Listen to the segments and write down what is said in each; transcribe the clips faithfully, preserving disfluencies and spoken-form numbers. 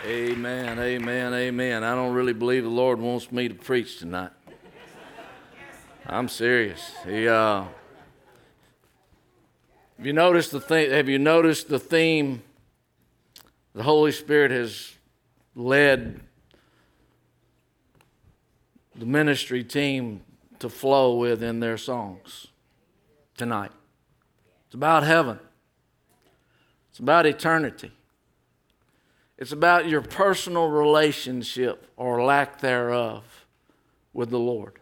Amen, amen, amen. I don't really believe the Lord wants me to preach tonight. I'm serious. He, uh, have you noticed the thing? Have you noticed the theme? The Holy Spirit has led the ministry team to flow with in their songs tonight. It's about heaven. It's about eternity. It's about your personal relationship or lack thereof with the Lord.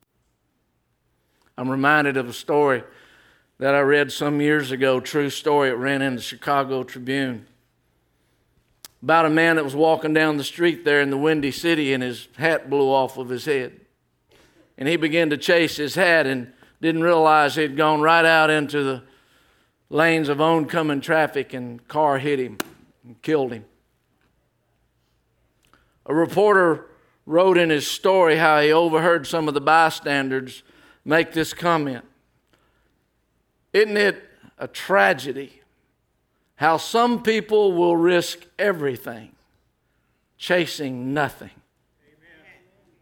I'm reminded of a story that I read some years ago, true story. It ran in the Chicago Tribune. About a man that was walking down the street there in the Windy City and his hat blew off of his head. And he began to chase his hat and didn't realize he'd gone right out into the lanes of oncoming traffic and car hit him and killed him. A reporter wrote in his story how he overheard some of the bystanders make this comment. Isn't it a tragedy how some people will risk everything chasing nothing? Amen.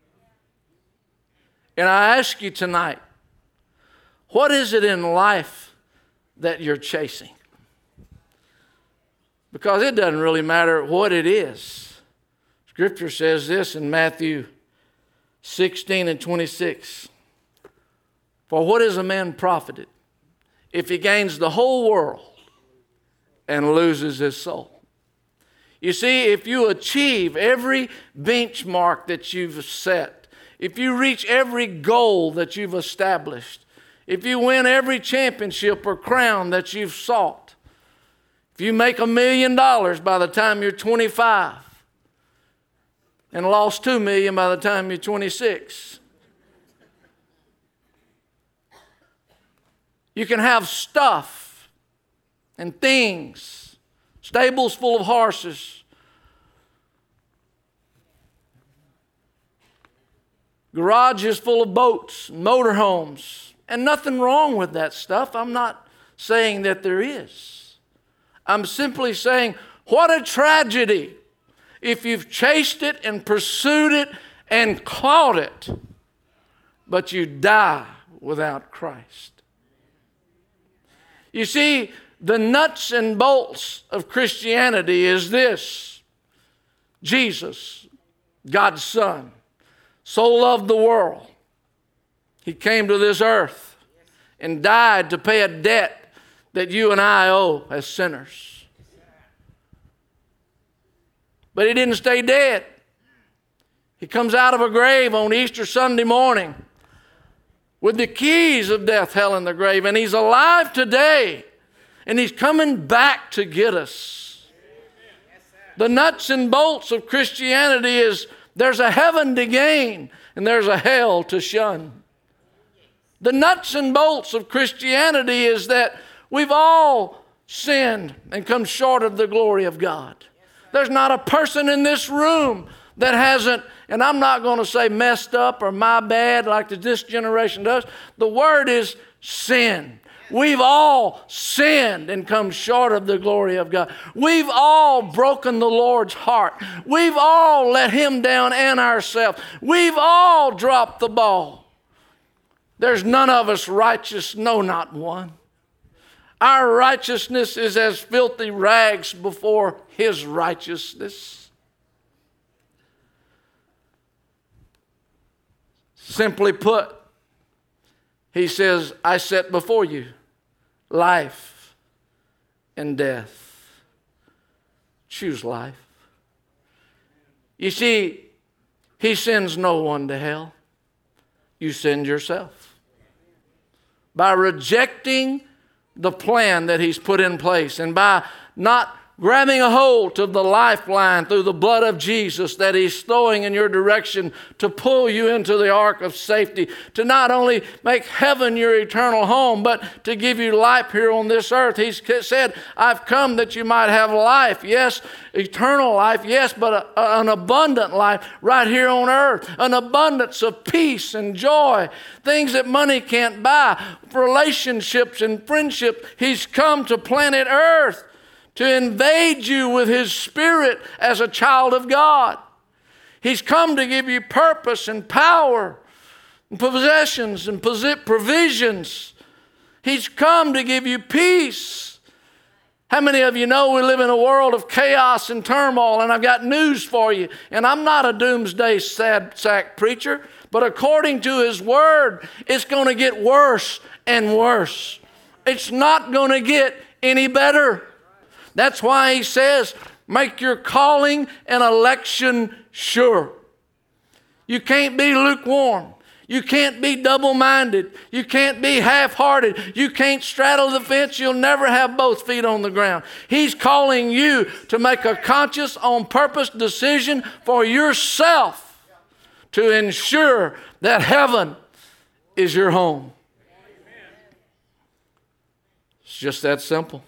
And I ask you tonight, what is it in life that you're chasing? Because it doesn't really matter what it is. Scripture says this in Matthew sixteen and twenty-six. For what is a man profited if he gains the whole world and loses his soul? You see, if you achieve every benchmark that you've set, if you reach every goal that you've established, if you win every championship or crown that you've sought, if you make a million dollars by the time you're twenty-five and lost two million by the time you're twenty-six, you can have stuff and things, stables full of horses, garages full of boats, motorhomes, and nothing wrong with that stuff. I'm not saying that there is. I'm simply saying, what a tragedy if you've chased it and pursued it and caught it, but you die without Christ. You see, the nuts and bolts of Christianity is this: Jesus, God's Son, so loved the world. He came to this earth and died to pay a debt that you and I owe as sinners. But he didn't stay dead. He comes out of a grave on Easter Sunday morning with the keys of death, hell, and the grave. And he's alive today. And he's coming back to get us. The nuts and bolts of Christianity is there's a heaven to gain and there's a hell to shun. The nuts and bolts of Christianity is that we've all sinned and come short of the glory of God. There's not a person in this room that hasn't, and I'm not going to say messed up or my bad like this generation does. The word is sin. We've all sinned and come short of the glory of God. We've all broken the Lord's heart. We've all let him down and ourselves. We've all dropped the ball. There's none of us righteous, no, not one. Our righteousness is as filthy rags before his righteousness. Simply put, he says, I set before you life and death. Choose life. You see, he sends no one to hell. You send yourself. By rejecting the plan that he's put in place and by not grabbing a hold of the lifeline through the blood of Jesus that he's throwing in your direction to pull you into the ark of safety, to not only make heaven your eternal home, but to give you life here on this earth. He's said, I've come that you might have life. Yes, eternal life. Yes, but a, a, an abundant life right here on earth. An abundance of peace and joy. Things that money can't buy. Relationships and friendships. He's come to planet earth to invade you with His Spirit as a child of God. He's come to give you purpose and power and possessions and provisions. He's come to give you peace. How many of you know we live in a world of chaos and turmoil? And I've got news for you. And I'm not a doomsday sad sack preacher, but according to His Word, it's going to get worse and worse. It's not going to get any better. That's why He says, make your calling and election sure. You can't be lukewarm. You can't be double-minded. You can't be half-hearted. You can't straddle the fence. You'll never have both feet on the ground. He's calling you to make a conscious, on-purpose decision for yourself to ensure that heaven is your home. It's just that simple.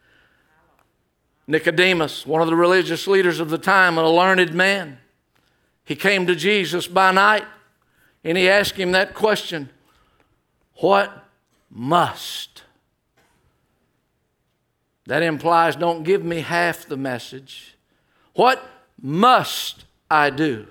Nicodemus, one of the religious leaders of the time, a learned man, he came to Jesus by night. And he asked Him that question, what must? That implies don't give me half the message. What must I do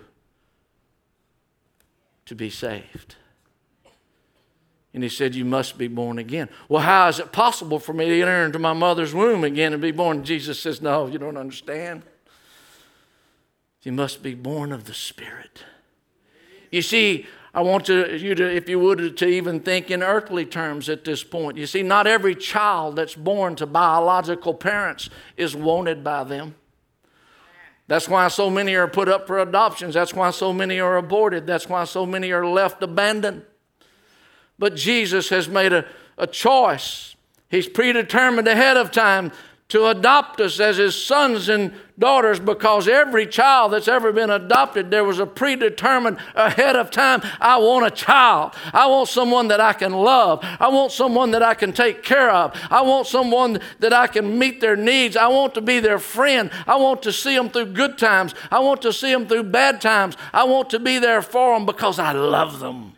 to be saved? And he said, you must be born again. Well, how is it possible for me to enter into my mother's womb again and be born? And Jesus says, no, you don't understand. You must be born of the Spirit. You see, I want to, you to, if you would, to even think in earthly terms at this point. You see, not every child that's born to biological parents is wanted by them. That's why so many are put up for adoptions. That's why so many are aborted. That's why so many are left abandoned. But Jesus has made a, a choice. He's predetermined ahead of time to adopt us as His sons and daughters, because every child that's ever been adopted, there was a predetermined ahead of time. I want a child. I want someone that I can love. I want someone that I can take care of. I want someone that I can meet their needs. I want to be their friend. I want to see them through good times. I want to see them through bad times. I want to be there for them because I love them.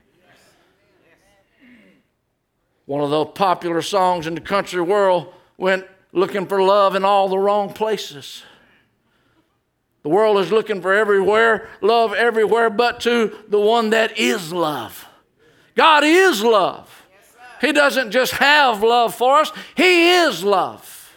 One of the popular songs in the country world went, looking for love in all the wrong places. The world is looking for everywhere, love everywhere, but to the one that is love. God is love. He doesn't just have love for us. He is love.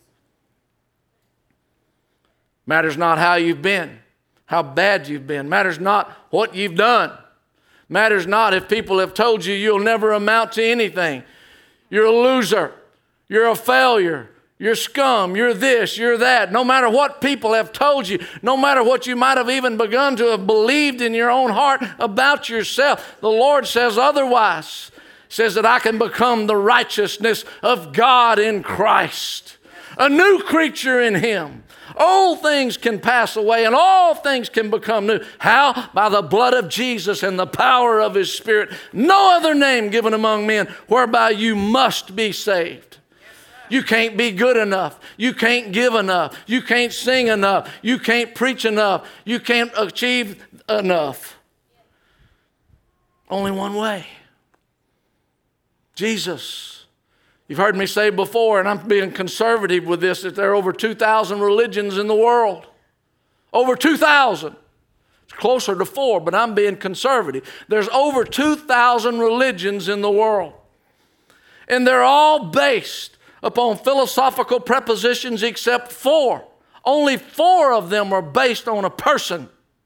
Matters not how you've been, how bad you've been. Matters not what you've done. Matters not if people have told you you'll never amount to anything. You're a loser. You're a failure. You're scum, you're this, you're that. No matter what people have told you, no matter what you might have even begun to have believed in your own heart about yourself, the Lord says otherwise. He says that I can become the righteousness of God in Christ. A new creature in Him. Old things can pass away and all things can become new. How? By the blood of Jesus and the power of His Spirit. No other name given among men whereby you must be saved. You can't be good enough. You can't give enough. You can't sing enough. You can't preach enough. You can't achieve enough. Only one way. Jesus. You've heard me say before, and I'm being conservative with this, that there are over two thousand religions in the world. Over two thousand. It's closer to four, but I'm being conservative. There's over two thousand religions in the world. And they're all based upon philosophical prepositions except four. Only four of them are based on a person.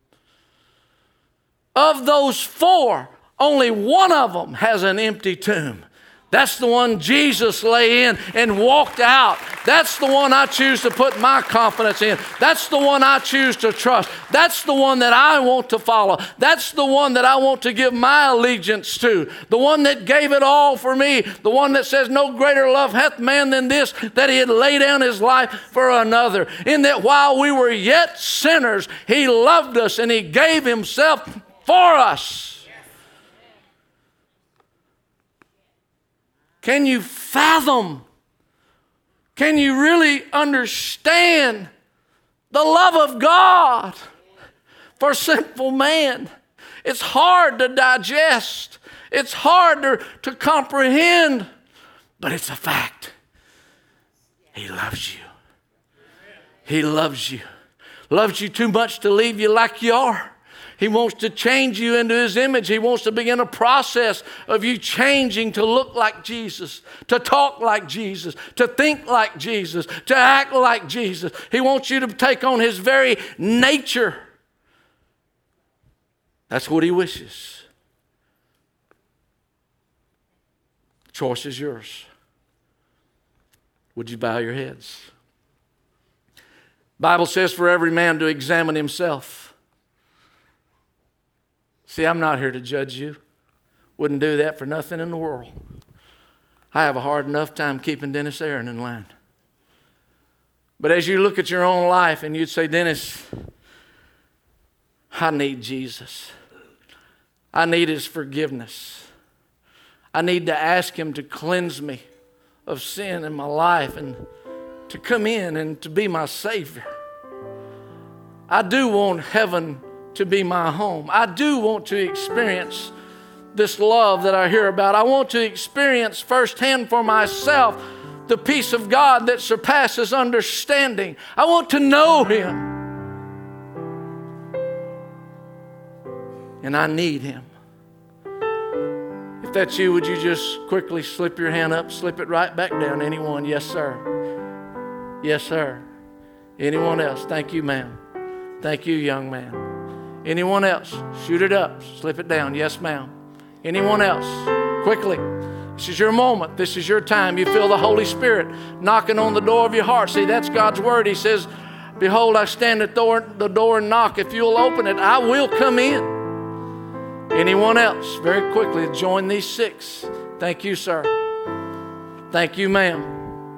Of those four, only one of them has an empty tomb. That's the one Jesus lay in and walked out. That's the one I choose to put my confidence in. That's the one I choose to trust. That's the one that I want to follow. That's the one that I want to give my allegiance to. The one that gave it all for me. The one that says, no greater love hath man than this, that He had laid down His life for another. In that while we were yet sinners, He loved us and He gave Himself for us. Can you fathom? Can you really understand the love of God for sinful man? It's hard to digest. It's hard to, to comprehend, but it's a fact. He loves you. He loves you. Loves you too much to leave you like you are. He wants to change you into His image. He wants to begin a process of you changing to look like Jesus, to talk like Jesus, to think like Jesus, to act like Jesus. He wants you to take on His very nature. That's what He wishes. The choice is yours. Would you bow your heads? The Bible says for every man to examine himself. See, I'm not here to judge you. Wouldn't do that for nothing in the world. I have a hard enough time keeping Dennis Aaron in line. But as you look at your own life and you'd say, Dennis, I need Jesus. I need His forgiveness. I need to ask Him to cleanse me of sin in my life and to come in and to be my Savior. I do want heaven to be my home. I do want to experience this love that I hear about. I want to experience firsthand for myself the peace of God that surpasses understanding. I want to know Him. And I need Him. If that's you, would you just quickly slip your hand up, slip it right back down? Anyone? Yes, sir. Yes, sir. Anyone else? Thank you, ma'am. Thank you, young man. Anyone else? Shoot it up. Slip it down. Yes, ma'am. Anyone else? Quickly. This is your moment. This is your time. You feel the Holy Spirit knocking on the door of your heart. See, that's God's word. He says, behold, I stand at the door and knock. If you'll open it, I will come in. Anyone else? Very quickly, join these six. Thank you, sir. Thank you, ma'am.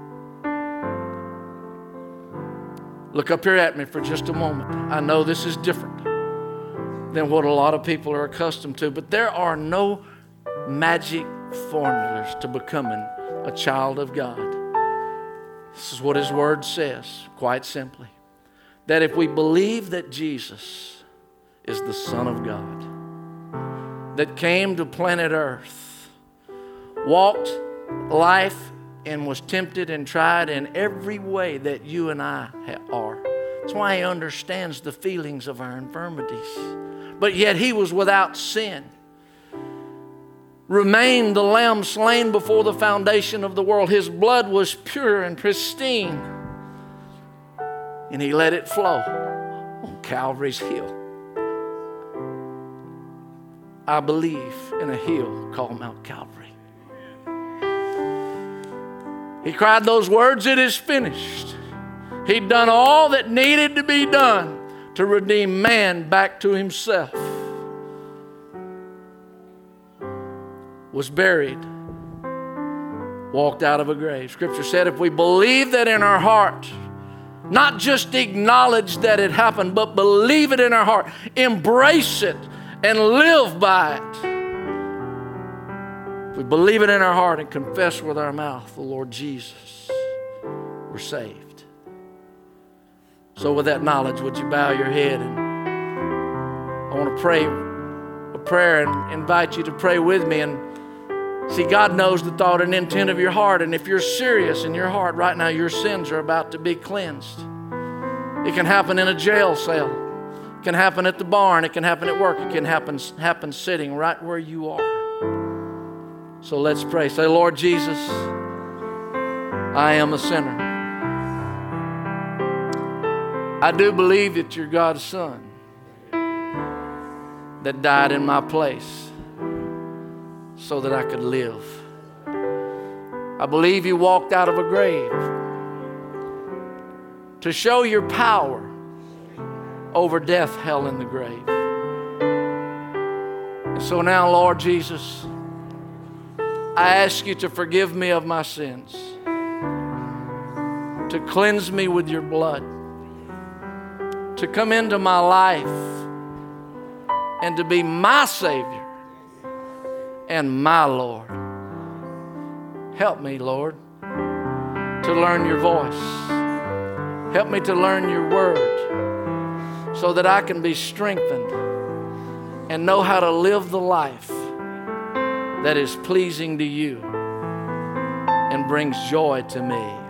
Look up here at me for just a moment. I know this is different than what a lot of people are accustomed to, but there are no magic formulas to becoming a child of God. This is what His Word says, quite simply, that if we believe that Jesus is the Son of God, that came to planet Earth, walked life and was tempted and tried in every way that you and I are. That's why He understands the feelings of our infirmities. But yet He was without sin. Remained the Lamb slain before the foundation of the world. His blood was pure and pristine. And He let it flow on Calvary's hill. I believe in a hill called Mount Calvary. He cried those words, it is finished. He'd done all that needed to be done to redeem man back to himself. Was buried. Walked out of a grave. Scripture said if we believe that in our heart, not just acknowledge that it happened, but believe it in our heart, embrace it, and live by it. If we believe it in our heart and confess with our mouth the Lord Jesus, we're saved. So with that knowledge, would you bow your head? And I want to pray a prayer and invite you to pray with me. And see, God knows the thought and intent of your heart. And if you're serious in your heart right now, your sins are about to be cleansed. It can happen in a jail cell. It can happen at the barn. It can happen at work. It can happen, happen sitting right where you are. So let's pray. Say, Lord Jesus, I am a sinner. I do believe that you're God's Son that died in my place so that I could live. I believe you walked out of a grave to show your power over death, hell, and the grave. And so now, Lord Jesus, I ask you to forgive me of my sins, to cleanse me with your blood, to come into my life and to be my Savior and my Lord. Help me, Lord, to learn your voice. Help me to learn your word so that I can be strengthened and know how to live the life that is pleasing to you and brings joy to me.